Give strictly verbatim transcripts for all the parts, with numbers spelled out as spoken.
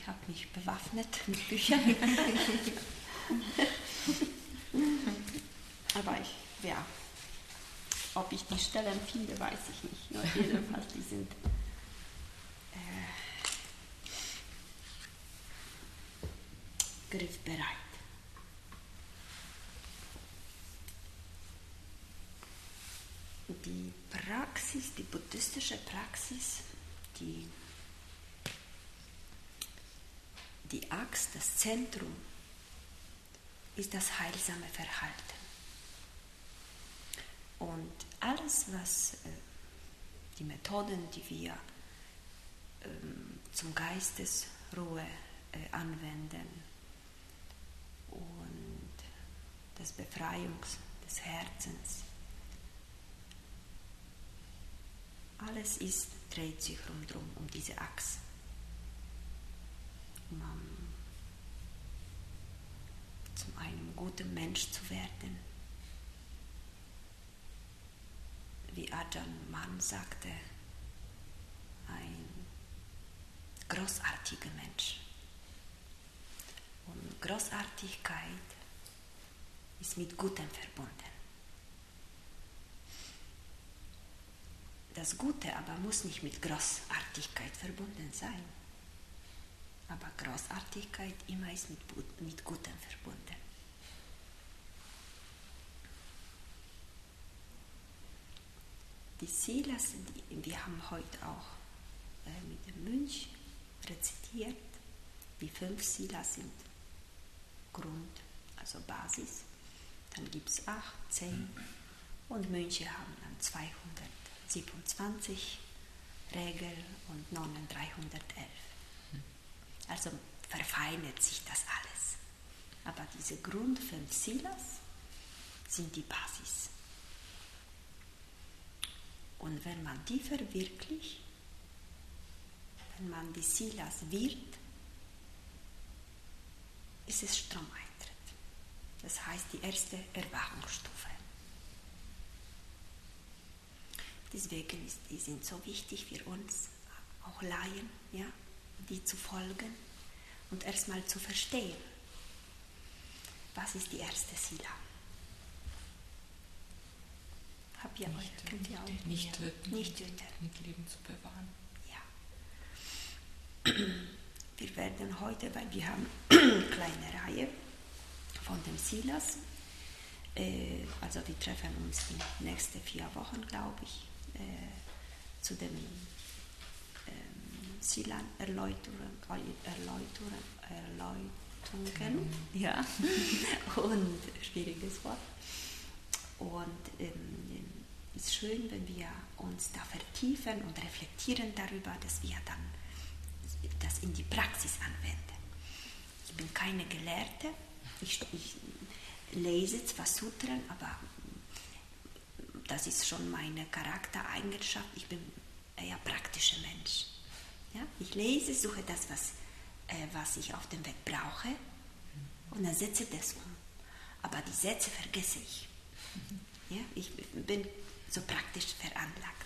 habe mich bewaffnet mit Büchern. Aber ich, ja, ob ich die Stellen finde, weiß ich nicht. Nur jedenfalls, die sind äh, griffbereit. Die Praxis, die buddhistische Praxis, die, die Axt, das Zentrum, ist das heilsame Verhalten. Und alles, was äh, die Methoden, die wir ähm, zum Geistesruhe äh, anwenden und das Befreiung des Herzens, alles ist, dreht sich rundherum um diese Achse. Um um, zum einem guten Mensch zu werden. Wie Ajahn Mun sagte, ein großartiger Mensch. Und Großartigkeit ist mit Gutem verbunden. Das Gute aber muss nicht mit Großartigkeit verbunden sein. Aber Großartigkeit immer ist mit, mit Gutem verbunden. Die Silas, die, wir haben heute auch äh, mit dem Mönch rezitiert, die fünf Silas sind Grund, also Basis. Dann gibt es acht, zehn und Mönche haben dann zweihundertsiebenundzwanzig Regeln und Nonnen dreihundertelf. Also verfeinert sich das alles. Aber diese Grund fünf Silas sind die Basis. Und wenn man die verwirklicht, wenn man die Silas wird, ist es Stromeintritt. Das heißt die erste Erwachungsstufe. Deswegen ist, die sind so wichtig für uns, auch Laien, ja, die zu folgen und erstmal zu verstehen, was ist die erste Sila. Habt ihr euch, kennt ihr auch? Nicht töten, nicht töten. Mit Leben zu bewahren. Ja. Wir werden heute, weil wir haben eine kleine Reihe von den Silas, äh, also wir treffen uns in den nächsten vier Wochen, glaube ich, äh, zu den ähm, Silan-Erläuterungen, Erläuterungen, Erläuterungen, ja, und schwieriges Wort. Und ähm, es ist schön, wenn wir uns da vertiefen und reflektieren darüber, dass wir dann das in die Praxis anwenden. Ich bin keine Gelehrte, ich, ich lese zwar Sutren, aber das ist schon meine Charaktereigenschaft, ich bin eher praktischer Mensch. Ja? Ich lese, suche das, was, äh, was ich auf dem Weg brauche und dann setze das um. Aber die Sätze vergesse ich. Ja, ich bin so praktisch veranlagt.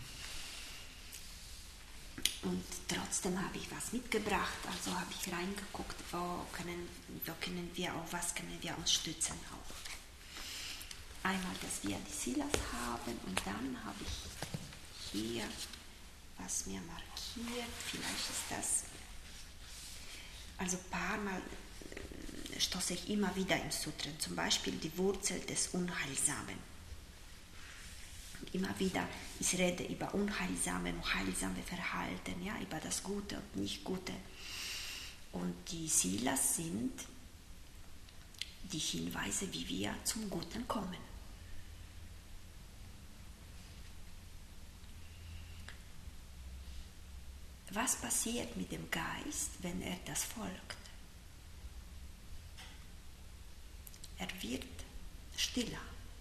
Und trotzdem habe ich was mitgebracht, also habe ich reingeguckt, wo können, wo können wir, auf was können wir uns stützen auch. Einmal, dass wir die Silas haben und dann habe ich hier was mir markiert, vielleicht ist das, also ein paar Mal stoße ich immer wieder im Sutren, zum Beispiel die Wurzel des Unheilsamen. Und immer wieder, ich rede über unheilsame und heilsame Verhalten, ja, über das Gute und Nicht-Gute. Und die Silas sind die Hinweise, wie wir zum Guten kommen. Was passiert mit dem Geist, wenn er das folgt? Er wird stiller.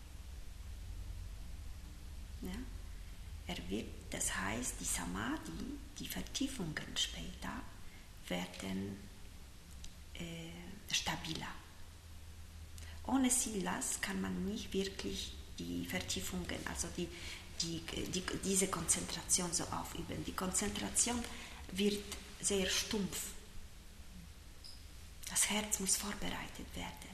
Ja? Er wird, das heißt, die Samadhi, die Vertiefungen später, werden äh, stabiler. Ohne Silas kann man nicht wirklich die Vertiefungen, also die, die, die, diese Konzentration so aufüben. Die Konzentration wird sehr stumpf. Das Herz muss vorbereitet werden.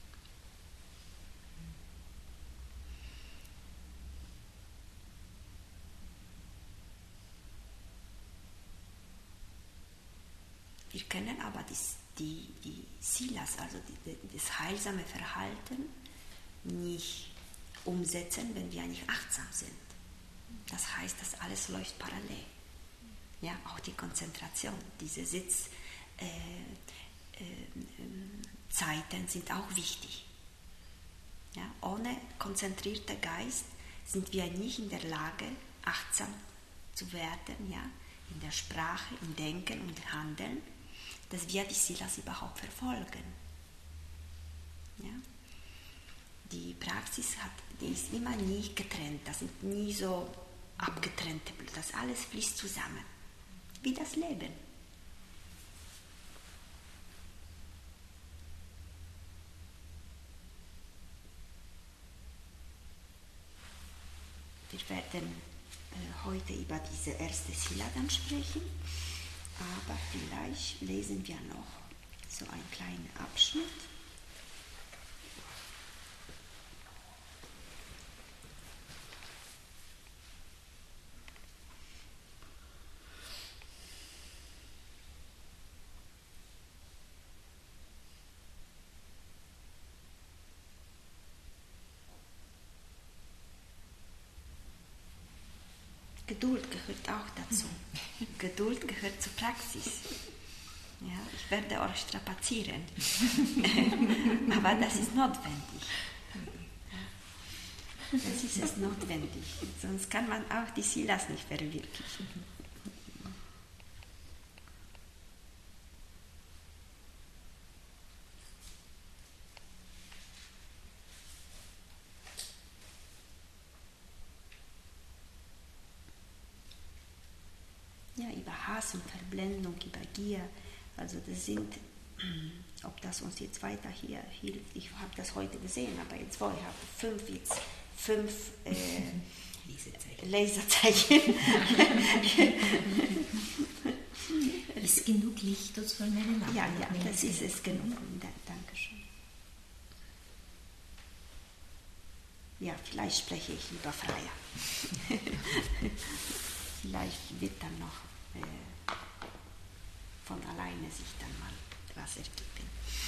Wir können aber das, die, die Silas, also die, das heilsame Verhalten, nicht umsetzen, wenn wir nicht achtsam sind. Das heißt, das alles läuft parallel. Ja, auch die Konzentration, diese Sitzzeiten äh, äh, sind auch wichtig. Ja, ohne konzentrierter Geist sind wir nicht in der Lage, achtsam zu werden, ja, in der Sprache, im Denken und Handeln, dass wir die Silas überhaupt verfolgen. Ja? Die Praxis hat, die ist immer nie getrennt, das sind nie so abgetrennte Blöcke, das alles fließt zusammen, wie das Leben. Wir werden äh, heute über diese erste Sila dann sprechen. Aber vielleicht lesen wir noch so einen kleinen Abschnitt. Geduld gehört auch dazu. Geduld gehört zur Praxis. Ja, ich werde euch strapazieren. Aber das ist notwendig. Das ist es notwendig. Sonst kann man auch die Silas nicht verwirklichen. Ja, über Hass und Verblendung, über Gier. Also das sind, ob das uns jetzt weiter hier hilft, ich habe das heute gesehen, aber jetzt wo ich habe fünf jetzt, fünf äh, Laserzeichen. Ist genug Licht dort von meinen Lampen? Ja, ja, das ist es genug. Dankeschön. Ja, vielleicht spreche ich lieber freier. Vielleicht wird dann noch äh, von alleine sich dann mal was ergeben.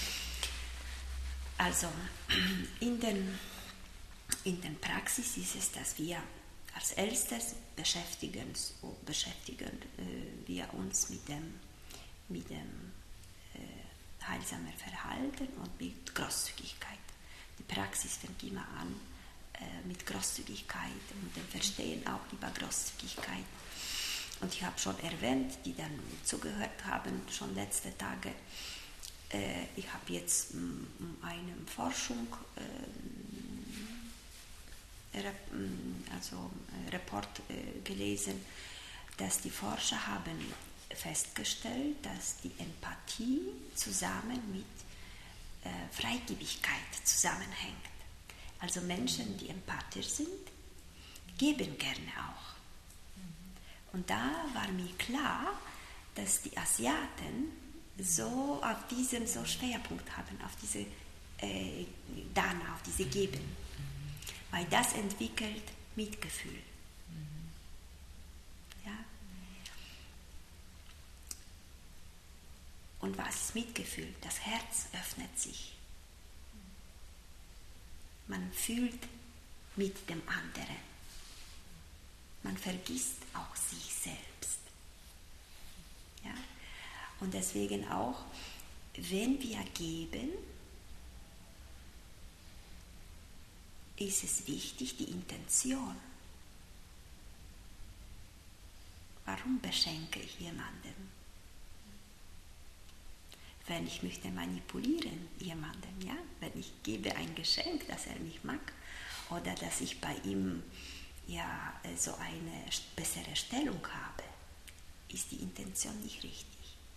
Also in den, in den Praxis ist es, dass wir als erstes beschäftigen, beschäftigen äh, wir uns mit dem, mit dem äh, heilsamen Verhalten und mit Großzügigkeit. Die Praxis fängt immer an äh, mit Großzügigkeit und dem Verstehen auch über Großzügigkeit. Und ich habe schon erwähnt, die dann zugehört haben, schon letzte Tage, äh, ich habe jetzt m, eine Forschung, äh, rep, also äh, Report äh, gelesen, dass die Forscher haben festgestellt, dass die Empathie zusammen mit äh, Freigebigkeit zusammenhängt. Also Menschen, die empathisch sind, geben gerne auch. Und da war mir klar, dass die Asiaten so auf diesem so Schwerpunkt haben, auf diese äh, Dana, auf diese Geben. Weil das entwickelt Mitgefühl. Ja? Und was ist Mitgefühl? Das Herz öffnet sich. Man fühlt mit dem anderen. Man vergisst auch sich selbst. Ja? Und deswegen auch, wenn wir geben, ist es wichtig, die Intention. Warum beschenke ich jemanden? Wenn ich möchte manipulieren jemanden, ja? Wenn ich gebe ein Geschenk, dass er mich mag, oder dass ich bei ihm ja, so eine bessere Stellung habe, ist die Intention nicht richtig.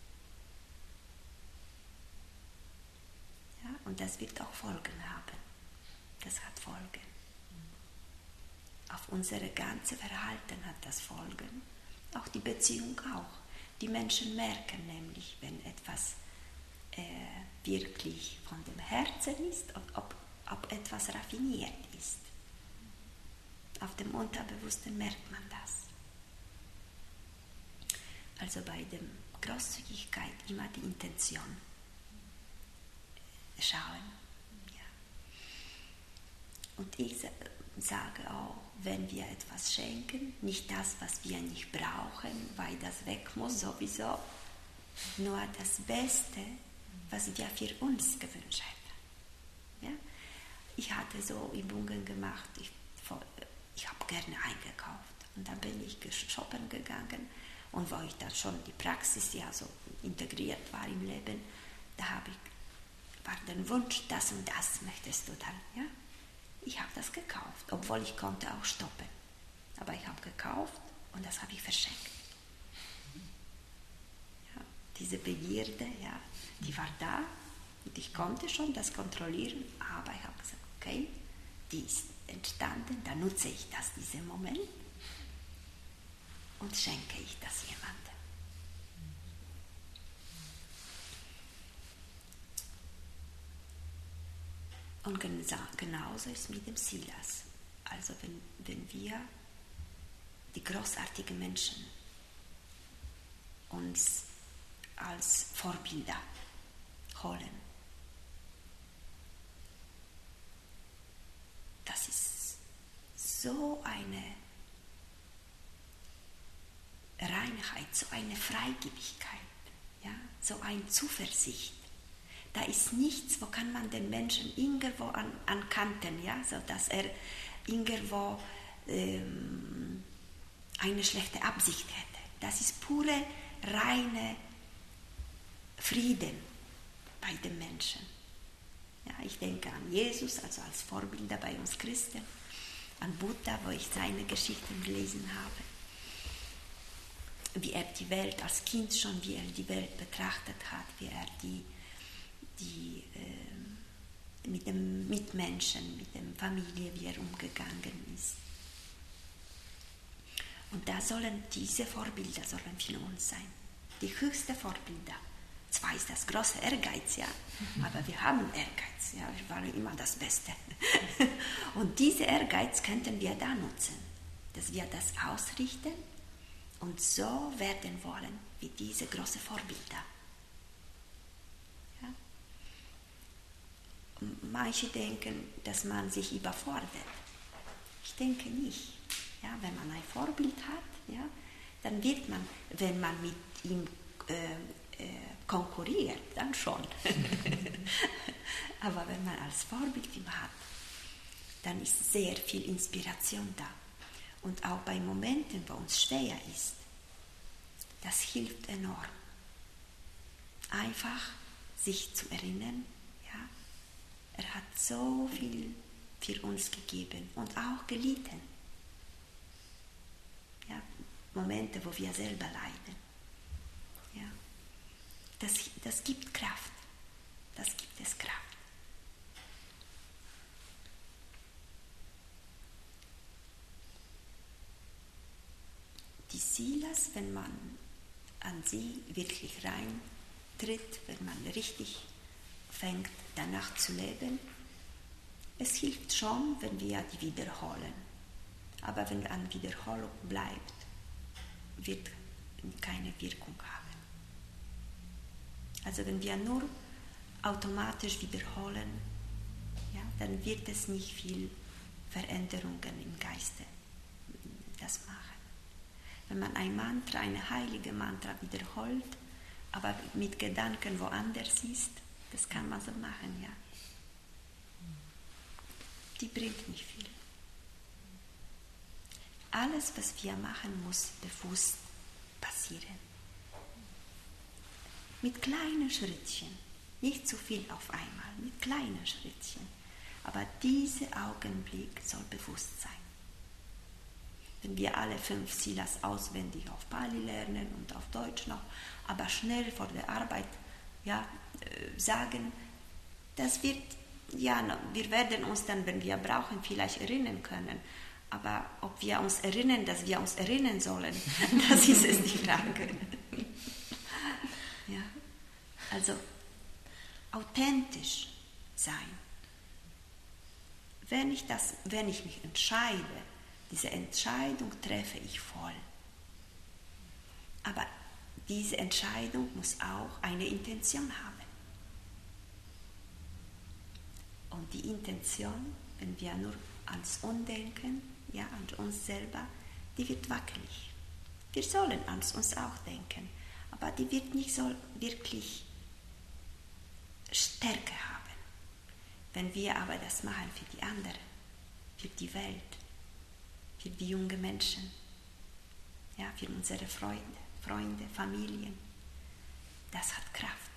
Ja, und das wird auch Folgen haben. Das hat Folgen. Auf unser ganzes Verhalten hat das Folgen. Auch die Beziehung auch. Die Menschen merken nämlich, wenn etwas äh, wirklich von dem Herzen ist, ob, ob etwas raffiniert ist. Auf dem Unterbewussten merkt man das. Also bei der Großzügigkeit immer die Intention schauen. Ja. Und ich sage auch, wenn wir etwas schenken, nicht das, was wir nicht brauchen, weil das weg muss sowieso, nur das Beste, was wir für uns gewünscht hätten. Ja? Ich hatte so Übungen gemacht, ich, ich habe gerne eingekauft und dann bin ich shoppen gegangen und wo ich dann schon die Praxis ja so integriert war im Leben, da habe ich, war der Wunsch, das und das möchtest du dann, ja? Ich habe das gekauft, obwohl ich konnte auch stoppen. Aber ich habe gekauft und das habe ich verschenkt. Ja, diese Begierde, ja, die war da und ich konnte schon das kontrollieren, aber ich habe gesagt, okay, die ist entstanden, dann nutze ich das, diesen Moment und schenke ich das jemandem. Und genauso ist es mit dem Silas. Also wenn, wenn wir die großartigen Menschen uns als Vorbilder holen, das ist so eine Reinheit, so eine Freigebigkeit, ja, so eine Zuversicht. Da ist nichts, wo kann man den Menschen irgendwo an, ankanten, ja, so dass er irgendwo ähm, eine schlechte Absicht hätte. Das ist pure, reine Frieden bei den Menschen. Ja, ich denke an Jesus, also als Vorbilder bei uns Christen, an Buddha, wo ich seine Geschichten gelesen habe, wie er die Welt als Kind schon, wie er die Welt betrachtet hat, wie er die die äh, mit dem Mitmenschen, mit der Familie, wie er umgegangen ist. Und da sollen diese Vorbilder sollen für uns sein. Die höchsten Vorbilder. Zwar ist das große Ehrgeiz, ja, aber wir haben Ehrgeiz, ja, wir wollen immer das Beste. Und diese Ehrgeiz könnten wir da nutzen, dass wir das ausrichten und so werden wollen wie diese großen Vorbilder. Manche denken, dass man sich überfordert. Ich denke nicht. Ja, wenn man ein Vorbild hat, ja, dann wird man, wenn man mit ihm äh, äh, konkurriert, dann schon. Aber wenn man als Vorbild ihn hat, dann ist sehr viel Inspiration da. Und auch bei Momenten, wo uns schwer ist, das hilft enorm. Einfach sich zu erinnern, er hat so viel für uns gegeben und auch gelitten. Ja, Momente, wo wir selber leiden. Ja, das, das gibt Kraft. Das gibt es Kraft. Die Silas, wenn man an sie wirklich reintritt, wenn man richtig fängt, danach zu leben. Es hilft schon, wenn wir die wiederholen. Aber wenn an Wiederholung bleibt, wird keine Wirkung haben. Also wenn wir nur automatisch wiederholen, ja, dann wird es nicht viel Veränderungen im Geiste das machen. Wenn man ein Mantra, eine heilige Mantra wiederholt, aber mit Gedanken woanders ist, das kann man so machen, ja. Die bringt nicht viel. Alles, was wir machen, muss bewusst passieren. Mit kleinen Schrittchen. Nicht zu viel auf einmal, mit kleinen Schrittchen. Aber dieser Augenblick soll bewusst sein. Wenn wir alle fünf Silas auswendig auf Pali lernen und auf Deutsch noch, aber schnell vor der Arbeit ja, äh, sagen, das wird, ja, wir werden uns dann, wenn wir brauchen, vielleicht erinnern können. Aber ob wir uns erinnern, dass wir uns erinnern sollen, das ist es die Frage. Ja, also authentisch sein. Wenn ich, das, wenn ich mich entscheide, diese Entscheidung treffe ich voll. Aber diese Entscheidung muss auch eine Intention haben. Und die Intention, wenn wir nur ans uns denken, ja, an uns selber, die wird wackelig. Wir sollen an uns auch denken, aber die wird nicht so wirklich Stärke haben. Wenn wir aber das machen für die anderen, für die Welt, für die jungen Menschen, ja, für unsere Freunde, Freunde, Familien, das hat Kraft.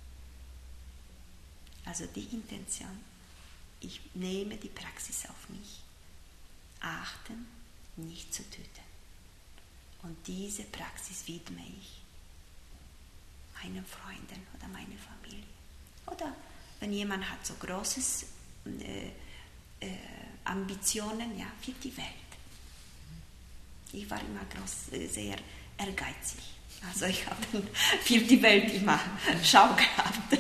Also die Intention, ich nehme die Praxis auf mich, achten, nicht zu töten. Und diese Praxis widme ich meinen Freunden oder meiner Familie. Oder wenn jemand hat so großes äh, äh, Ambitionen, ja, für die Welt. Ich war immer groß, äh, sehr ehrgeizig. Also ich habe für die Welt immer Schau gehabt.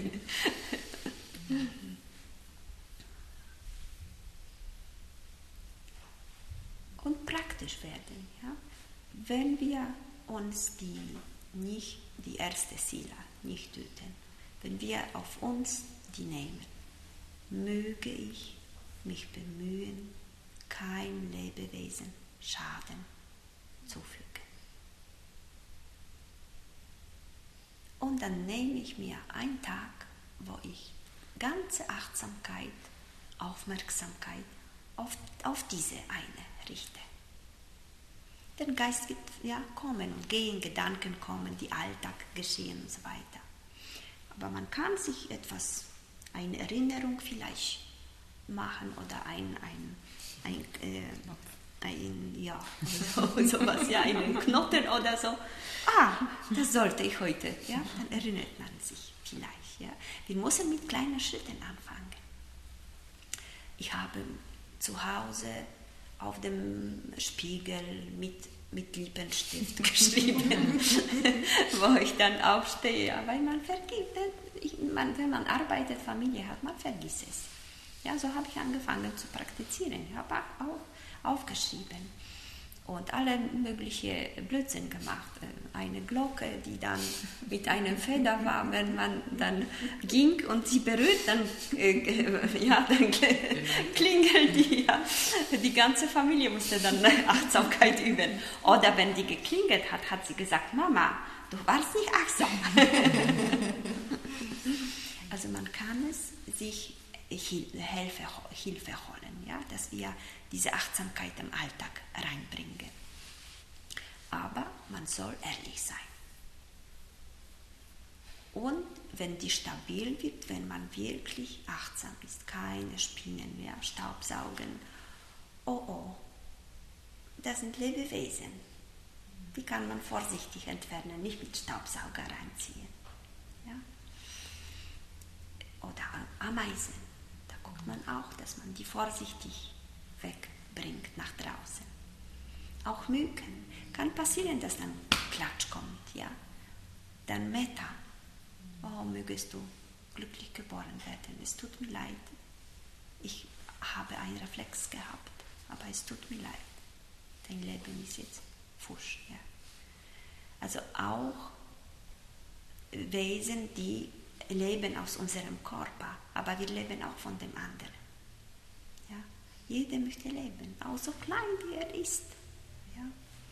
Und praktisch werden, ja. Wenn wir uns die nicht die erste Sila nicht töten, wenn wir auf uns die nehmen, möge ich mich bemühen, kein Lebewesen Schaden zufügen. Und dann nehme ich mir einen Tag, wo ich ganze Achtsamkeit, Aufmerksamkeit auf, auf diese eine richte. Der Geist wird ja kommen und gehen, Gedanken kommen, die Alltag geschehen und so weiter. Aber man kann sich etwas, eine Erinnerung vielleicht machen oder ein, ein, ein, äh, ein ja, so, sowas, ja, einen Knoten oder so. Ah, das sollte ich heute, ja, dann erinnert man sich vielleicht, ja. Wir müssen mit kleinen Schritten anfangen. Ich habe zu Hause auf dem Spiegel mit, mit Lippenstift geschrieben, wo ich dann aufstehe, weil man vergisst, ich, man, wenn man arbeitet, Familie hat, man vergisst es. Ja, so habe ich angefangen zu praktizieren, ich habe auch aufgeschrieben und alle mögliche Blödsinn gemacht. Eine Glocke, die dann mit einem Feder war, wenn man dann ging und sie berührt, dann, äh, ja, dann klingelt die. Ja. Die ganze Familie musste dann Achtsamkeit üben. Oder wenn die geklingelt hat, hat sie gesagt, Mama, du warst nicht achtsam. Also man kann es sich Hilfe, Hilfe holen, ja, dass wir diese Achtsamkeit im Alltag reinbringen. Aber man soll ehrlich sein. Und wenn die stabil wird, wenn man wirklich achtsam ist, keine Spinnen mehr, Staubsaugen, oh oh, das sind Lebewesen. Die kann man vorsichtig entfernen, nicht mit Staubsauger reinziehen. Ja? Oder Ameisen. Da guckt man auch, dass man die vorsichtig wegbringt nach draußen. Auch Mücken. Kann passieren, dass dann Klatsch kommt. Ja? Dann Metta. Oh, mögest du glücklich geboren werden. Es tut mir leid. Ich habe einen Reflex gehabt, aber es tut mir leid. Dein Leben ist jetzt fusch. Ja? Also auch Wesen, die leben aus unserem Körper, aber wir leben auch von dem anderen. Ja? Jeder möchte leben, auch so klein wie er ist. Ja?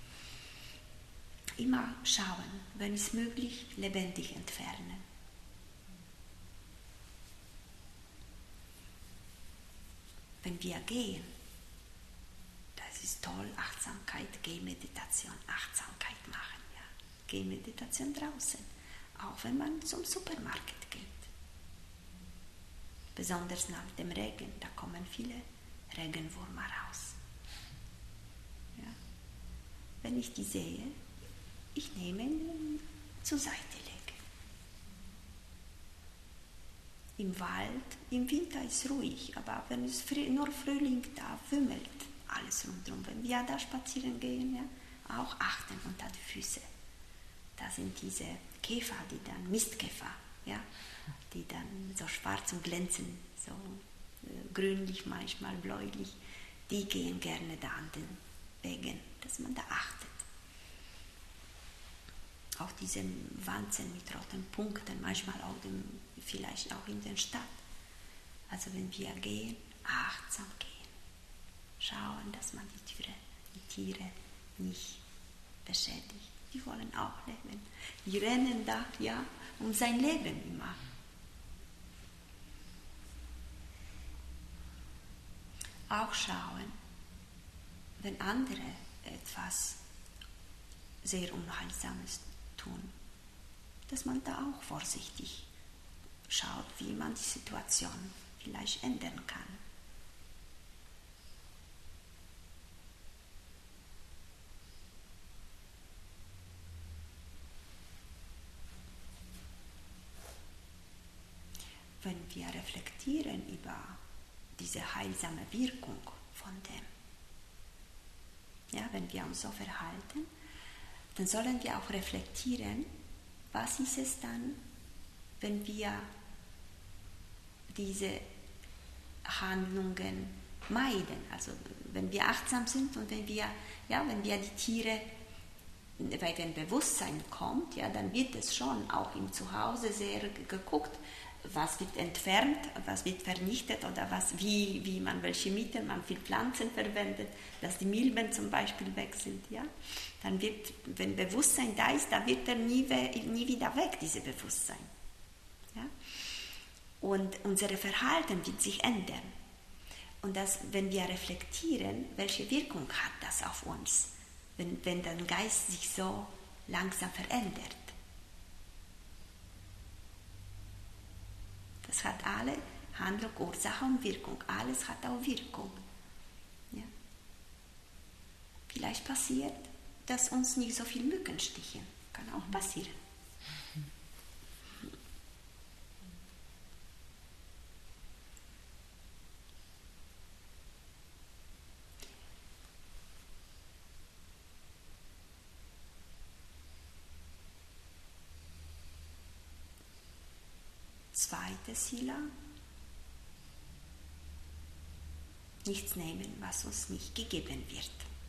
Immer schauen, wenn es möglich, lebendig entfernen. Wenn wir gehen, das ist toll, Achtsamkeit, Gehmeditation, Achtsamkeit machen. Ja? Gehmeditation draußen, auch wenn man zum Supermarkt geht. Besonders nach dem Regen, da kommen viele Regenwürmer raus. Ja? Wenn ich die sehe, ich nehme ihn zur Seite legen. Im Wald, im Winter ist ruhig, aber wenn es frü- nur Frühling da wimmelt alles rundherum. Wenn wir da spazieren gehen, ja, auch achten unter die Füße. Da sind diese Käfer, die dann Mistkäfer, ja, die dann so schwarz und glänzen, so äh, grünlich, manchmal bläulich, die gehen gerne da an den Wegen, dass man da achtet. Auch diese Wanzen mit roten Punkten, manchmal auch dem, vielleicht auch in der Stadt. Also wenn wir gehen, achtsam gehen. Schauen, dass man die Tiere, die Tiere nicht beschädigt. Die wollen auch leben. Die rennen da, ja, um sein Leben immer. Auch schauen, wenn andere etwas sehr Unheilsames tun, dass man da auch vorsichtig schaut, wie man die Situation vielleicht ändern kann. Wenn wir reflektieren über diese heilsame Wirkung von dem, ja, wenn wir uns so verhalten, dann sollen wir auch reflektieren, was ist es dann, wenn wir diese Handlungen meiden, also wenn wir achtsam sind und wenn wir, ja, wenn wir die Tiere, weil wenn Bewusstsein kommt, ja, dann wird es schon auch im Zuhause sehr geguckt, was wird entfernt, was wird vernichtet oder was, wie, wie man, welche Mittel man für Pflanzen verwendet, dass die Milben zum Beispiel weg sind. Ja? Dann wird, wenn Bewusstsein da ist, dann wird er nie, nie wieder weg, dieses Bewusstsein. Ja? Und unser Verhalten wird sich ändern. Und das, wenn wir reflektieren, welche Wirkung hat das auf uns, wenn, wenn der Geist sich so langsam verändert. Das hat alle Handlung, Ursache und Wirkung. Alles hat auch Wirkung. Ja. Vielleicht passiert, dass uns nicht so viele Mücken stichen. Kann auch passieren. Zweite Sila. Nichts nehmen, was uns nicht gegeben wird.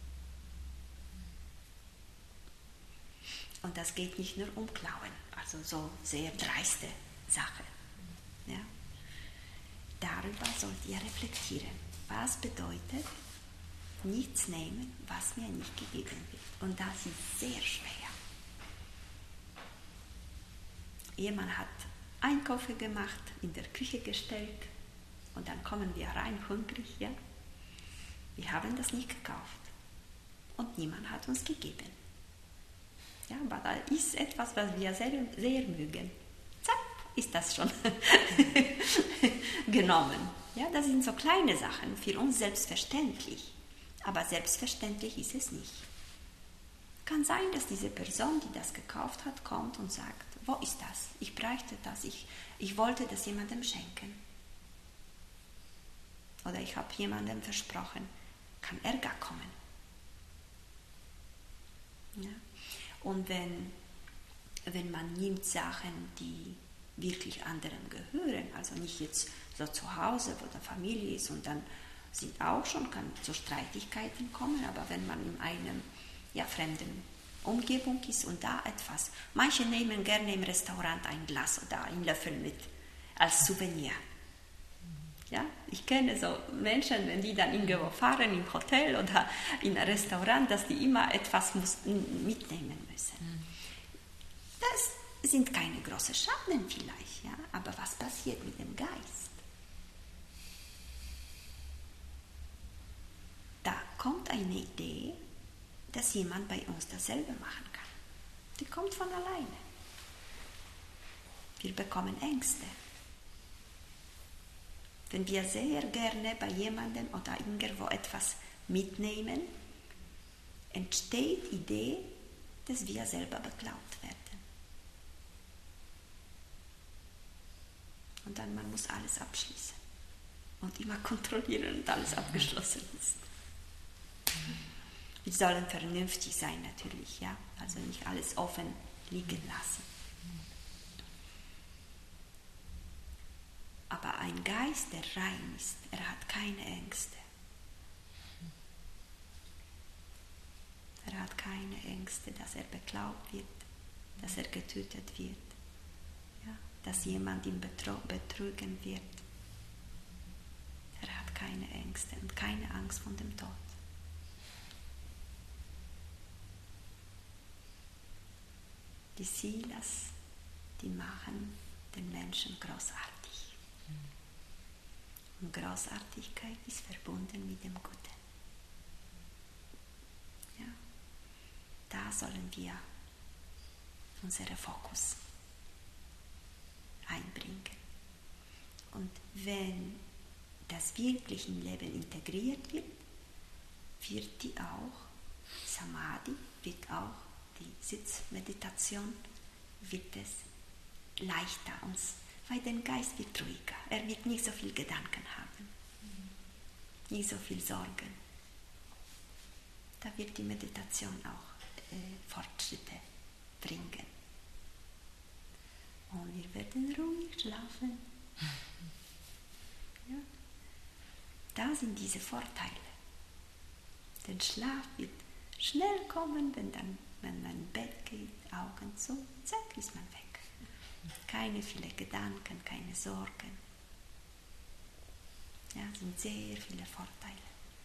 Und das geht nicht nur um Klauen, also so sehr dreiste Sache. Ja? Darüber sollt ihr reflektieren. Was bedeutet nichts nehmen, was mir nicht gegeben wird? Und das ist sehr schwer. Jemand hat Einkäufe gemacht, in der Küche gestellt und dann kommen wir rein, hungrig, ja. Wir haben das nicht gekauft und niemand hat uns gegeben. Ja, aber da ist etwas, was wir sehr, sehr mögen. Zack, ist das schon genommen. Ja, das sind so kleine Sachen, für uns selbstverständlich, aber selbstverständlich ist es nicht. Kann sein, dass diese Person, die das gekauft hat, kommt und sagt, wo ist das? Ich bräuchte das. Ich, ich wollte das jemandem schenken. Oder ich habe jemandem versprochen. Kann Ärger kommen. Ja? Und wenn, wenn man nimmt Sachen, die wirklich anderen gehören, also nicht jetzt so zu Hause, wo der Familie ist, und dann sind auch schon, kann zu Streitigkeiten kommen, aber wenn man in einem ja, fremden Umgebung ist und da etwas. Manche nehmen gerne im Restaurant ein Glas oder einen Löffel mit als Souvenir. Ja, ich kenne so Menschen, wenn die dann irgendwo fahren, im Hotel oder in einem Restaurant, dass die immer etwas mitnehmen müssen. Das sind keine großen Schaden vielleicht, ja, aber was passiert mit dem Geist? Da kommt eine Idee, dass jemand bei uns dasselbe machen kann. Die kommt von alleine. Wir bekommen Ängste. Wenn wir sehr gerne bei jemandem oder irgendwo etwas mitnehmen, entsteht die Idee, dass wir selber beklaut werden. Und dann man muss alles abschließen und immer kontrollieren und alles abgeschlossen ist. Wir sollen vernünftig sein natürlich, ja, also nicht alles offen liegen lassen. ein Geist, der rein ist, er hat keine Ängste. Er hat keine Ängste, dass er beklaut wird, dass er getötet wird, ja, dass jemand ihn betrügen wird. Er hat keine Ängste und keine Angst vor dem Tod. Die Silas, die machen den Menschen großartig. Und Großartigkeit ist verbunden mit dem Guten. Ja. Da sollen wir unseren Fokus einbringen. Und wenn das wirklich im Leben integriert wird, wird die auch, Samadhi, wird auch die Sitzmeditation, wird es leichter uns, weil der Geist wird ruhiger, er wird nicht so viel Gedanken haben, nicht so viel Sorgen. Da wird die Meditation auch äh, Fortschritte bringen. Und wir werden ruhig schlafen. Ja. Da sind diese Vorteile. Der Schlaf wird schnell kommen, wenn, dann, wenn man ins Bett geht, Augen zu, zack, ist man weg. Keine vielen Gedanken, keine Sorgen. Ja, sind sehr viele Vorteile.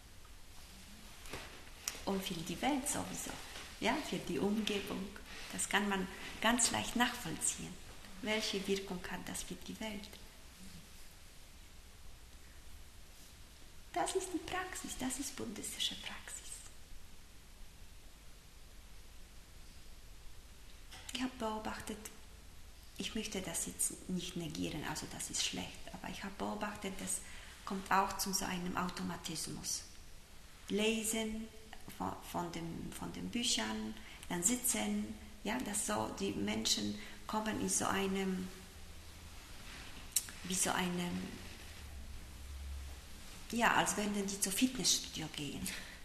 Und für die Welt sowieso, ja, für die Umgebung. Das kann man ganz leicht nachvollziehen. Welche Wirkung hat das für die Welt? Das ist die Praxis, das ist buddhistische Praxis. Ich habe beobachtet, ich möchte das jetzt nicht negieren, also das ist schlecht, aber ich habe beobachtet, das kommt auch zu so einem Automatismus. Lesen von, von, dem, von den Büchern, dann sitzen, ja, dass so die Menschen kommen in so einem, wie so einem, ja, als wenn die zum Fitnessstudio gehen.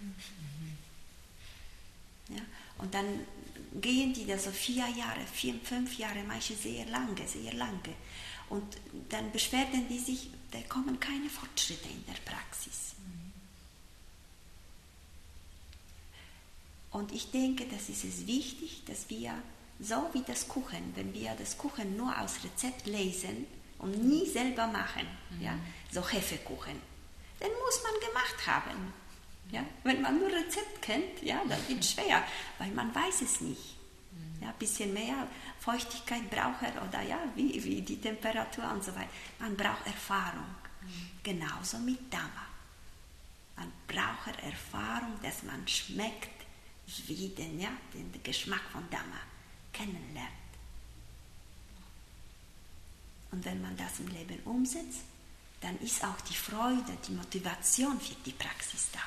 Ja, und dann gehen die da so vier Jahre, vier, fünf Jahre, manche sehr lange, sehr lange. Und dann beschweren die sich, da kommen keine Fortschritte in der Praxis. Und ich denke, das ist es wichtig, dass wir, so wie das Kuchen, wenn wir das Kuchen nur aus Rezept lesen und nie selber machen, mhm. ja, so Hefekuchen, den muss man gemacht haben. Ja? Wenn man nur Rezept kennt, ja, das wird schwer, weil man weiß es nicht. Ja, ein bisschen mehr Feuchtigkeit braucht er oder ja, wie, wie die Temperatur und so weiter. Man braucht Erfahrung. Mhm. Genauso mit Dhamma. Man braucht Erfahrung, dass man schmeckt, wie den, ja, den Geschmack von Dhamma kennenlernt. Und wenn man das im Leben umsetzt, dann ist auch die Freude, die Motivation für die Praxis da.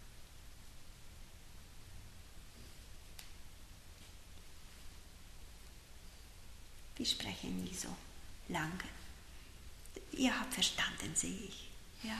Wir sprechen nicht so lange. Ihr habt verstanden, sehe ich. Ja?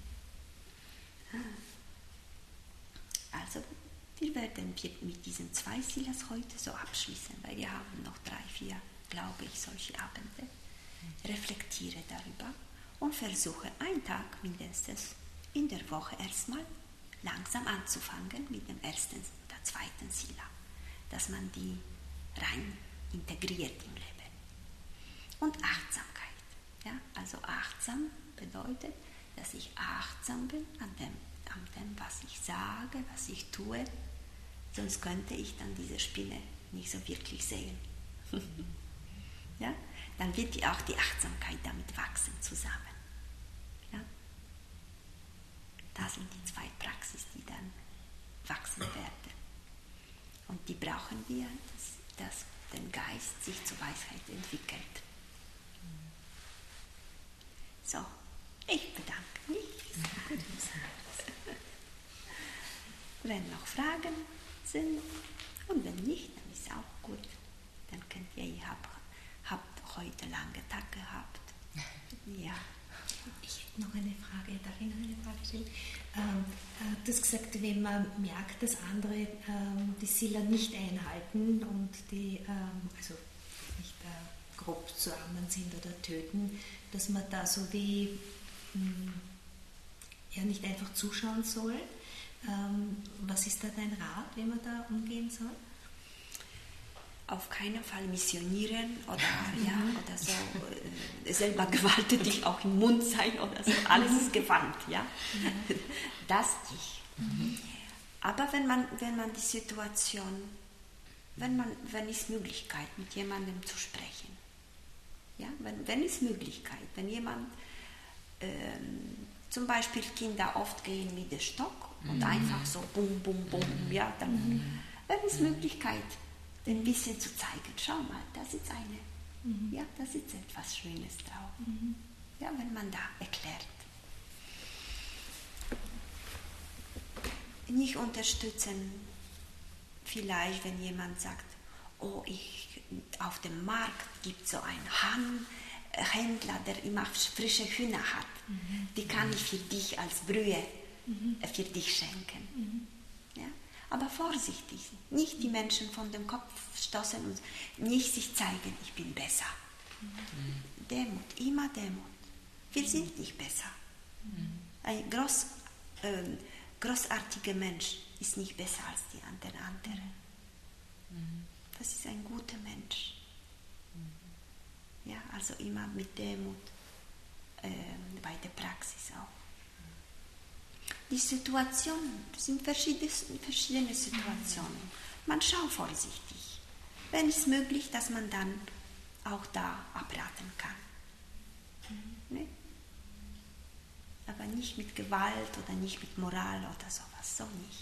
Also, wir werden mit diesen zwei Silas heute so abschließen, weil wir haben noch drei, vier, glaube ich, solche Abende. Reflektiere darüber und versuche einen Tag mindestens in der Woche erstmal langsam anzufangen mit dem ersten oder zweiten Sila, dass man die rein integriert im Leben. Und Achtsamkeit. Ja? Also achtsam bedeutet, dass ich achtsam bin an dem, an dem, was ich sage, was ich tue, sonst könnte ich dann diese Spinne nicht so wirklich sehen. Ja? Dann wird die auch die Achtsamkeit damit wachsen zusammen. Ja? Das sind die zwei Praxis, die dann wachsen werden. Und die brauchen wir, dass, dass der Geist sich zur Weisheit entwickelt. So, ich bedanke mich. Wenn noch Fragen sind und wenn nicht, dann ist auch gut. Dann könnt ihr, ihr habt, habt heute lange Tag gehabt. Ja. Ich hätte noch eine Frage, darf ich noch eine Frage stellen? Ähm, du hast gesagt, wenn man merkt, dass andere ähm, die Sila nicht einhalten und die, ähm, also nicht äh, grob zu armen sind oder töten, dass man da so wie mh, ja nicht einfach zuschauen soll. Ähm, was ist da dein Rat, wie man da umgehen soll? Auf keinen Fall missionieren oder, ja, oder so äh, selber gewalttätig auch im Mund sein oder so. Alles ist Gewalt, ja. ja. Das nicht. Mhm. Aber wenn man, wenn man die Situation, wenn man, wenn es Möglichkeit mit jemandem zu sprechen, ja, wenn, wenn es Möglichkeit, wenn jemand, ähm, zum Beispiel Kinder oft gehen mit dem Stock und mhm. einfach so bum, bum, bum, ja, dann, mhm. wenn es Möglichkeit, ein bisschen zu zeigen, schau mal, da sitzt eine, mhm. ja, da sitzt etwas Schönes drauf. Mhm. Ja, wenn man da erklärt. Nicht unterstützen, vielleicht, wenn jemand sagt, oh, ich, auf dem Markt gibt es so einen Hahn, Händler, der immer frische Hühner hat. Mhm. Die kann ich für dich als Brühe mhm. für dich schenken. Mhm. Ja? Aber vorsichtig, nicht die Menschen von dem Kopf stoßen und nicht sich zeigen, ich bin besser. Mhm. Demut, immer Demut. Wir mhm. sind nicht besser. Mhm. Ein groß, äh, großartiger Mensch ist nicht besser als die anderen. andere. Mhm. Das ist ein guter Mensch. Mhm. Ja, also immer mit Demut äh, bei der Praxis auch. Die Situationen sind verschiedene, verschiedene Situationen. Man schaut vorsichtig. Wenn es möglich ist, dass man dann auch da abraten kann. Mhm. Ne? Aber nicht mit Gewalt oder nicht mit Moral oder sowas, so nicht.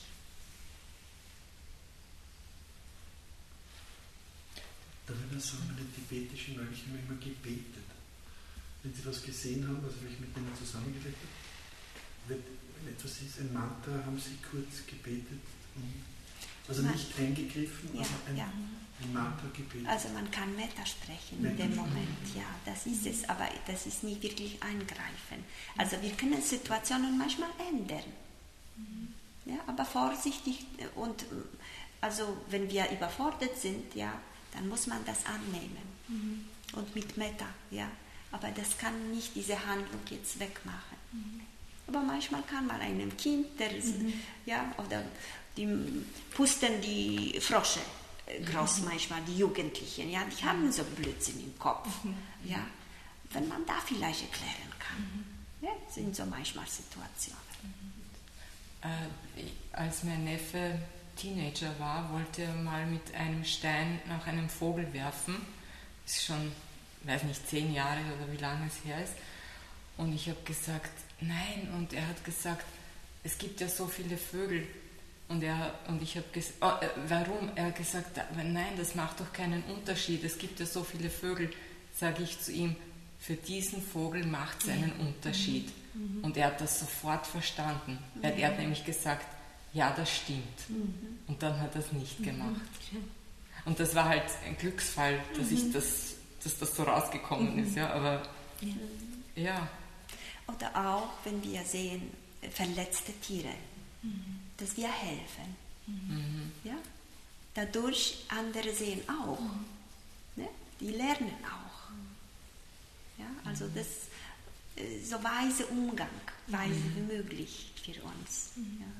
Darf ich das sagen, meine tibetischen Mönche haben immer gebetet. Wenn sie was gesehen haben, also wenn ich mit denen zusammengelebt habe, wenn etwas ist, ein Mantra, haben sie kurz gebetet. Also man, nicht eingegriffen, ja, aber ein, ja. ein Mantra gebetet. Also man kann Metta sprechen Metta in dem Moment, ja, das ist es, aber das ist nicht wirklich eingreifen. Also wir können Situationen manchmal ändern, mhm. ja, aber vorsichtig und also wenn wir überfordert sind, ja, dann muss man das annehmen mhm. und mit Metta, ja, aber das kann nicht diese Handlung jetzt wegmachen. Mhm. Aber manchmal kann man einem Kind, der mhm. ja, oder die pusten die Frosche groß, mhm. manchmal die Jugendlichen, ja, die mhm. haben so Blödsinn im Kopf, mhm. ja, wenn man da vielleicht erklären kann, mhm. ja, sind so manchmal Situationen. Mhm. Äh, als mein Neffe Teenager war, wollte er mal mit einem Stein nach einem Vogel werfen, das ist schon, weiß nicht, zehn Jahre oder wie lange es her ist, und ich habe gesagt, nein, und er hat gesagt, es gibt ja so viele Vögel. Und, er, und ich habe gesagt, oh, äh, warum? Er hat gesagt, nein, das macht doch keinen Unterschied. Es gibt ja so viele Vögel. Sage ich zu ihm, für diesen Vogel macht es einen ja. Unterschied. Mhm. Und er hat das sofort verstanden. Mhm. Er, er hat nämlich gesagt, ja, das stimmt. Mhm. Und dann hat er es nicht gemacht. Mhm. Und das war halt ein Glücksfall, dass, mhm. ich das, dass das so rausgekommen mhm. ist. Ja, aber ja. ja. Oder auch, wenn wir sehen, verletzte Tiere, mhm. dass wir helfen. Mhm. Ja? Dadurch andere sehen auch. Mhm. Ne? Die lernen auch. Ja? Also das so weise Umgang, weise mhm. wie möglich für uns. Mhm. Ja?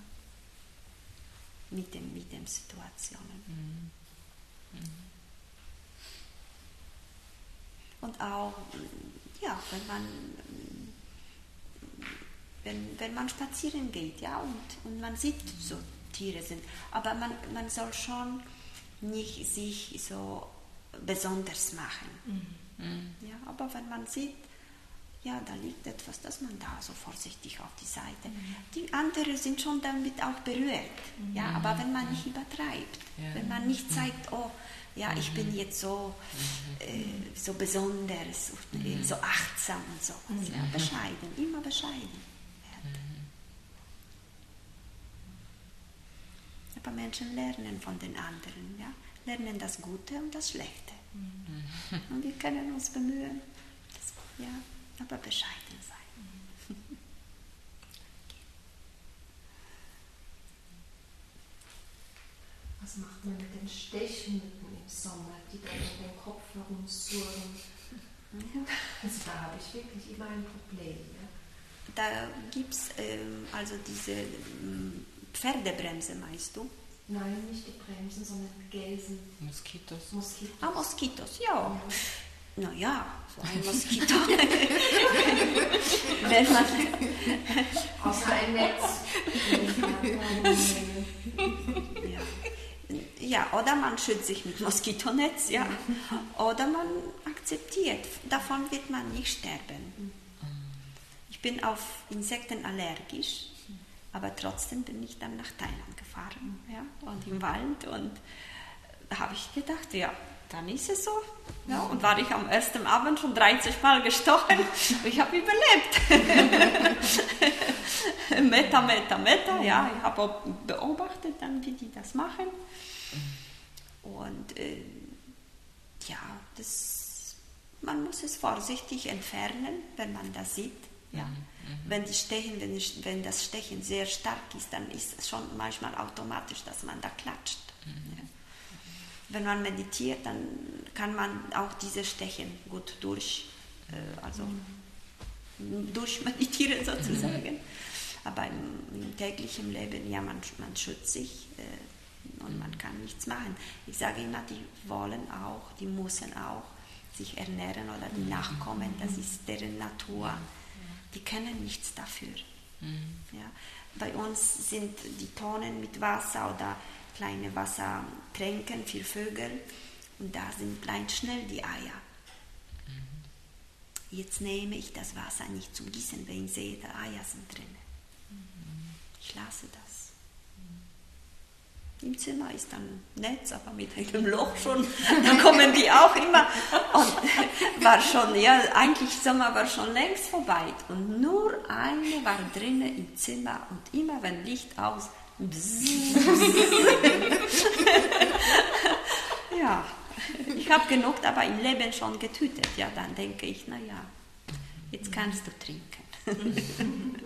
Mit den, mit den Situationen. Mhm. Mhm. Und auch, ja, wenn man Wenn, wenn man spazieren geht, ja, und, und man sieht, so Tiere sind, aber man, man soll schon nicht sich so besonders machen. Mhm. Ja, aber wenn man sieht, ja, da liegt etwas, dass man da so vorsichtig auf die Seite. Mhm. Die anderen sind schon damit auch berührt, mhm. ja, aber wenn man nicht übertreibt, ja. wenn man nicht zeigt, oh, ja, ich bin jetzt so, äh, so besonders, mhm. so achtsam und so, mhm. ja, bescheiden, immer bescheiden. Aber Menschen lernen von den anderen, ja? Lernen das Gute und das Schlechte. Mhm. Und wir können uns bemühen, das, ja, aber bescheiden sein. Mhm. Was macht man mit den Stechmücken im Sommer, die dann in den Kopf herumsurren Also da habe ich wirklich immer ein Problem. Ja. Da gibt es ähm, also diese ähm, Pferdebremse, meinst du? Nein, nicht die Bremsen, sondern Gelsen. Moskitos. Moskitos. Ah, Moskitos, ja. Naja, so ein Moskito. Wenn man Außer ein Netz. ja. Ja, oder man schützt sich mit Moskitonetz, ja. Oder man akzeptiert, davon wird man nicht sterben. Ich bin auf Insekten allergisch, aber trotzdem bin ich dann nach Thailand gefahren, ja, und im Wald, und da habe ich gedacht, ja, dann ist es so. Ja, und war ich am ersten Abend schon dreißig Mal gestochen, ich habe überlebt. Meta, Meta, Meta, ja, ich habe beobachtet dann, wie die das machen. Und äh, ja, das, man muss es vorsichtig entfernen, wenn man das sieht. Ja. Mhm. Wenn, die Stechen, wenn, wenn das Stechen sehr stark ist, dann ist es schon manchmal automatisch, dass man da klatscht. Mhm. Ja. Wenn man meditiert, dann kann man auch diese Stechen gut durch, äh, also mhm. durchmeditieren sozusagen. Mhm. Aber im, im täglichen Leben, ja, man, man schützt sich äh, und man kann nichts machen. Ich sage immer, die wollen auch, die müssen auch sich ernähren oder die Nachkommen, das ist deren Natur. Die können nichts dafür. Mhm. Ja. Bei uns sind die Tonnen mit Wasser oder kleine Wassertränken für Vögel und da sind bleiben schnell die Eier. Mhm. Jetzt nehme ich das Wasser nicht zum Gießen, wenn ich sehe, da Eier sind drin. Mhm. Ich lasse das. Im Zimmer ist dann Netz, aber mit einem Loch schon, dann kommen die auch immer. Und war schon, ja, eigentlich Sommer war schon längst vorbei. Und nur eine war drinnen im Zimmer und immer wenn Licht aus, ja, ich habe genug aber im Leben schon getötet. Ja, dann denke ich, naja, jetzt kannst du trinken.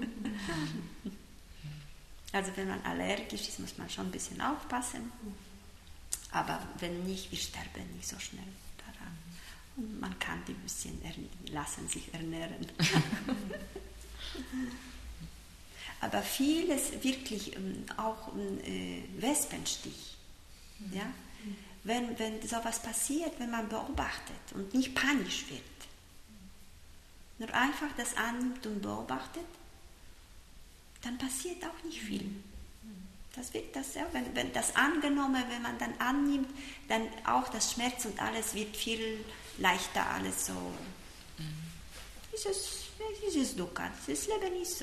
Also wenn man allergisch ist, muss man schon ein bisschen aufpassen. Aber wenn nicht, wir sterben nicht so schnell daran. Und man kann die ein bisschen ernähren, lassen sich ernähren. Aber vieles wirklich auch äh, Wespenstich. Ja? Wenn, wenn sowas passiert, wenn man beobachtet und nicht panisch wird, nur einfach das annimmt und beobachtet, dann passiert auch nicht viel. Das wird das, ja, wenn, wenn das angenommen, wenn man dann annimmt, dann auch das Schmerz und alles wird viel leichter, alles so. Mhm. Dieses, dieses Dukkha, das Leben ist so.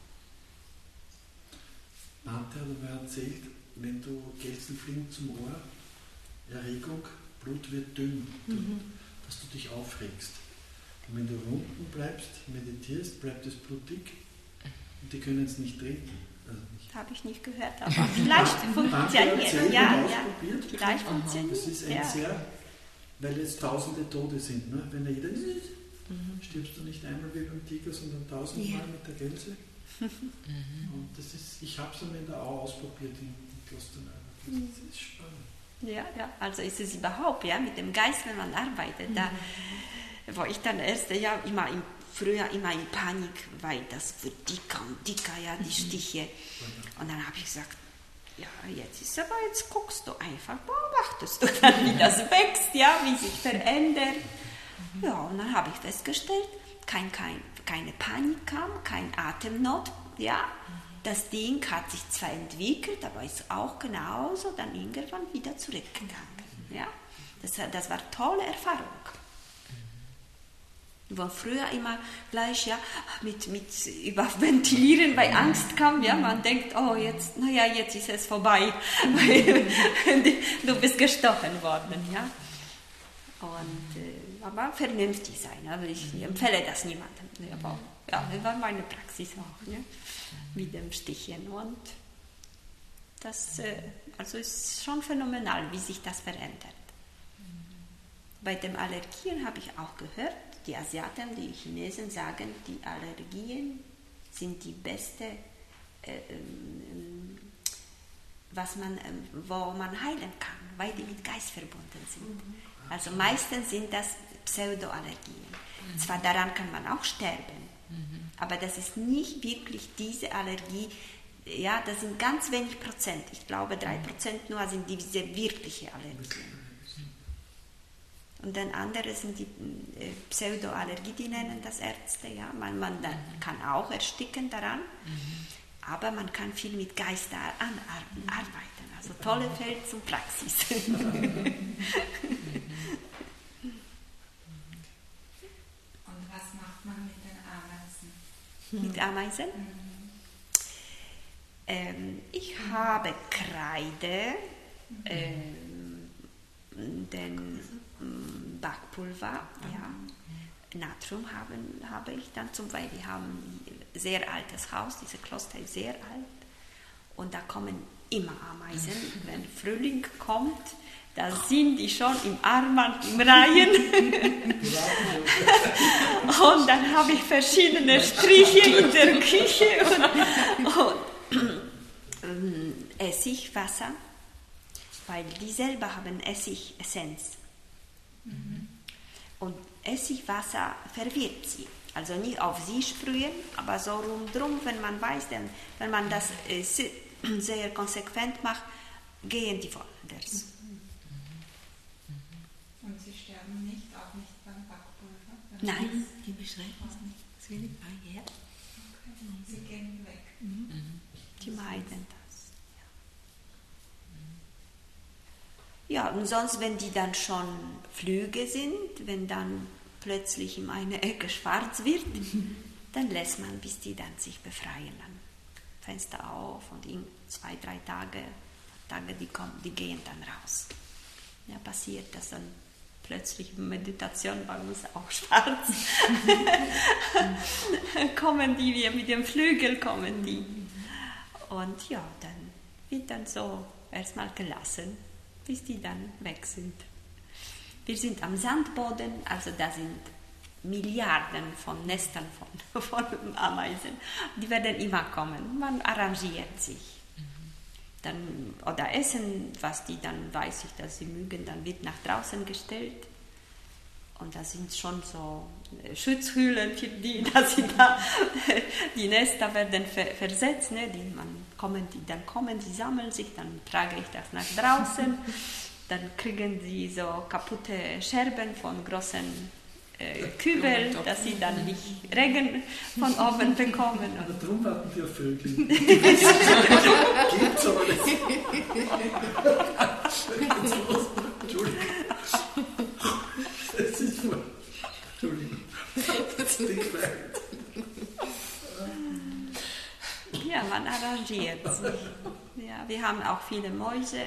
Martha hat mir erzählt, wenn du Gelsenfliegen zum Ohr, Erregung, Blut wird dünn, mhm. dass du dich aufregst. Und wenn du unten bleibst, meditierst, bleibt das Blut dick. Und die können es nicht treten. Also nicht. Habe ich nicht gehört, aber vielleicht funktioniert. Ja, ja, vielleicht Aha, funktioniert. Das ist ein ja. sehr, weil jetzt tausende Tote sind. Ne? Wenn jeder mhm. stirbst du nicht einmal wie beim Tiger, sondern tausendmal ja. mit der Gelse. Mhm. Und das ist, ich habe es einmal in der Au ausprobiert in, in Klosterneuburg. Das, mhm. das ist spannend. Ja, ja, also ist es überhaupt, ja, mit dem Geist, wenn man arbeitet, mhm. da war ich dann erst, ja, immer im Früher immer in Panik, weil das wird dicker und dicker, ja, die Stiche. Und dann habe ich gesagt, ja, jetzt ist aber, jetzt guckst du einfach, beobachtest du dann, wie das wächst, ja, wie sich verändert. Ja, und dann habe ich festgestellt, kein, kein, keine Panik kam, kein Atemnot, ja. Das Ding hat sich zwar entwickelt, aber ist auch genauso dann irgendwann wieder zurückgegangen, ja. Das, das war eine tolle Erfahrung. Wo früher immer gleich ja, mit, mit Überventilieren bei Angst kam, ja, man denkt, oh, jetzt, naja, jetzt ist es vorbei, du bist gestochen worden, ja. Und, äh, aber vernünftig sein, also ich empfehle das niemandem. Aber, ja, das war meine Praxis auch, ja, mit dem Stichen. Und das äh, also ist schon phänomenal, wie sich das verändert. Bei den Allergien habe ich auch gehört, die Asiaten, die Chinesen sagen, die Allergien sind die beste, äh, äh, was man, äh, wo man heilen kann, weil die mit Geist verbunden sind. Mhm. Also meistens sind das Pseudoallergien. Mhm. Zwar daran kann man auch sterben, mhm. aber das ist nicht wirklich diese Allergie. Ja, das sind ganz wenig Prozent. Ich glaube, drei Prozent nur sind diese wirkliche Allergien. Und dann andere sind die äh, Pseudoallergie, die nennen das Ärzte. Ja. Man, man dann mhm. kann auch ersticken daran, mhm. aber man kann viel mit Geister an, an, arbeiten. Also tolle Feld zum Praxis. Und was macht man mit den Ameisen? Mit Ameisen? Mhm. Ähm, ich habe Kreide, mhm. ähm, den ähm, Backpulver, mhm. ja. Natrium haben, habe ich dann zum Beispiel, wir haben ein sehr altes Haus, dieses Kloster ist sehr alt und da kommen immer Ameisen. Wenn Frühling kommt, da sind die schon im Armband, im Reihen. Und dann habe ich verschiedene Striche in der Küche und, und Essigwasser, weil die selber haben Essigessenz. Mhm. Und Essigwasser verwirrt sie. Also nicht auf sie sprühen, aber so rundherum, wenn man weiß, denn wenn man das äh, sehr konsequent macht, gehen die woanders. Mhm. Und sie sterben nicht, auch nicht beim Backpulver? Nein. Die beschreiben es nicht. Das will ich bei ihr. Okay. Sie gehen weg. Mhm. Die meiden das. Ja. ja, und sonst, wenn die dann schon Flüge sind, wenn dann plötzlich in einer Ecke schwarz wird, mhm. dann lässt man, bis die dann sich befreien. Dann Fenster auf und in zwei, drei Tage, Tage die, kommen, die gehen dann raus. Ja, passiert das dann plötzlich Meditation bei uns auch schwarz. kommen die, wir mit dem Flügel kommen die. Und ja, dann wird dann so erstmal gelassen, bis die dann weg sind. Wir sind am Sandboden, also da sind Milliarden von Nestern von, von Ameisen. Die werden immer kommen, man arrangiert sich. Dann, oder essen, was die dann, weiß ich, dass sie mögen, dann wird nach draußen gestellt. Und da sind schon so Schutzhüllen für die, dass sie da, die Nester werden ver, versetzt, ne? die, man, kommen, die, dann kommen sie, sammeln sich, dann trage ich das nach draußen, dann kriegen sie so kaputte Scherben von großen äh, Kübeln, dass sie dann nicht Regen von oben bekommen. Aber darum warten wir auf Vögel. Gibt's aber nicht. Entschuldigung. Das ist voll. Entschuldigung. Das ist dick weit. Ja, man arrangiert sich. Ja, wir haben auch viele Mäuse.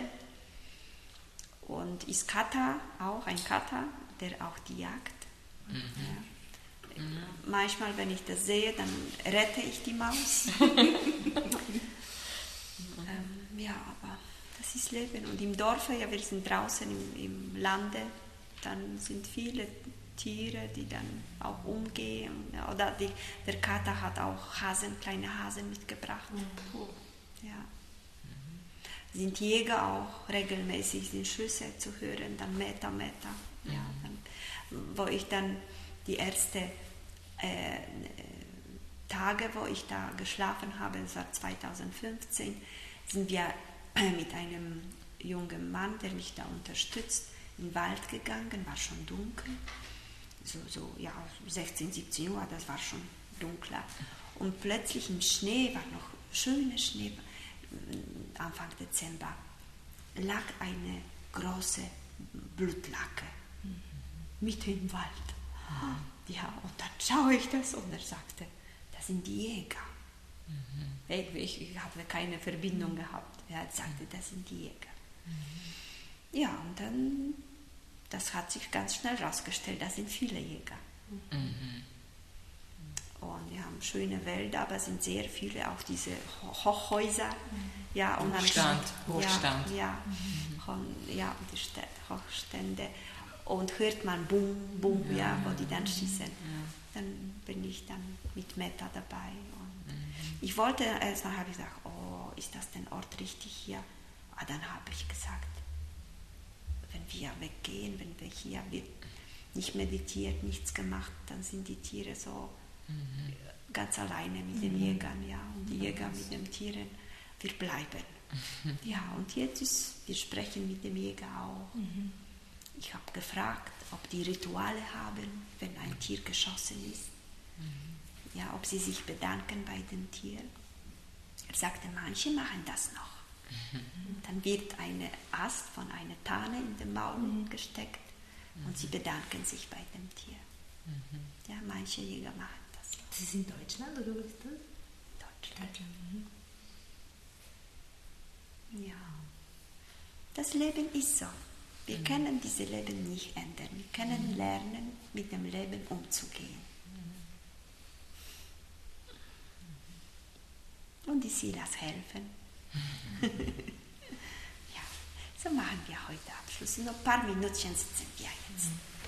Und Iskata, auch ein Kater, der auch die jagt. Mhm. Ja. Mhm. Manchmal, wenn ich das sehe, dann rette ich die Maus. ähm, ja, aber das ist Leben. Und im Dorf, ja, wir sind draußen im, im Lande, dann sind viele Tiere, die dann auch umgehen. Ja, oder die, der Kater hat auch Hasen, kleine Hasen mitgebracht. Mhm. Ja. Sind Jäger auch regelmäßig, sind Schüsse zu hören, dann Meter, Meter. Ja, dann, wo ich dann die ersten äh, Tage, wo ich da geschlafen habe, das war zweitausendfünfzehn, sind wir mit einem jungen Mann, der mich da unterstützt, in den Wald gegangen, war schon dunkel, so, so ja, sechzehn, siebzehn Uhr, das war schon dunkler. Und plötzlich im Schnee, war noch schöner Schnee, Anfang Dezember, lag eine große Blutlacke mhm. mitten im Wald. Mhm. Ja, und dann schaue ich das und er sagte, das sind die Jäger. Mhm. Ich, ich habe keine Verbindung gehabt. Er sagte, das sind die Jäger. Mhm. Ja, und dann, das hat sich ganz schnell herausgestellt, das sind viele Jäger. Mhm. Und wir haben schöne Wälder, aber es sind sehr viele, auch diese Hochhäuser. Mhm. Ja, und Hochstand. Dann, Hochstand. Ja, ja, mhm. ja, die Städte, Hochstände. Und hört man Boom, Boom, ja, ja, wo die dann schießen. Ja. Dann bin ich dann mit Meta dabei. Und mhm. ich wollte, erstmal habe ich gesagt, oh, ist das denn Ort richtig hier? Aber dann habe ich gesagt, wenn wir weggehen, wenn wir hier, wir, nicht meditiert, nichts gemacht, dann sind die Tiere so mhm. ganz alleine mit den Jägern, ja, und die Jäger mit den Tieren, wir bleiben. Mhm. Ja, und jetzt ist, wir sprechen mit dem Jäger auch. Mhm. Ich habe gefragt, ob die Rituale haben, wenn ein Tier geschossen ist. Mhm. Ja, ob sie sich bedanken bei dem Tier. Er sagte, manche machen das noch. Mhm. Dann wird ein Ast von einer Tanne in den Maul mhm. gesteckt mhm. und sie bedanken sich bei dem Tier. Mhm. Ja, manche Jäger machen das. Das ist in Deutschland oder wo ist das? Deutschland. Deutschland. Mhm. Ja. Das Leben ist so. Wir mhm. können dieses Leben nicht ändern. Wir können mhm. lernen, mit dem Leben umzugehen. Mhm. Und die Silas helfen. Ja, so machen wir heute Abschluss. In ein paar Minuten sitzen wir jetzt.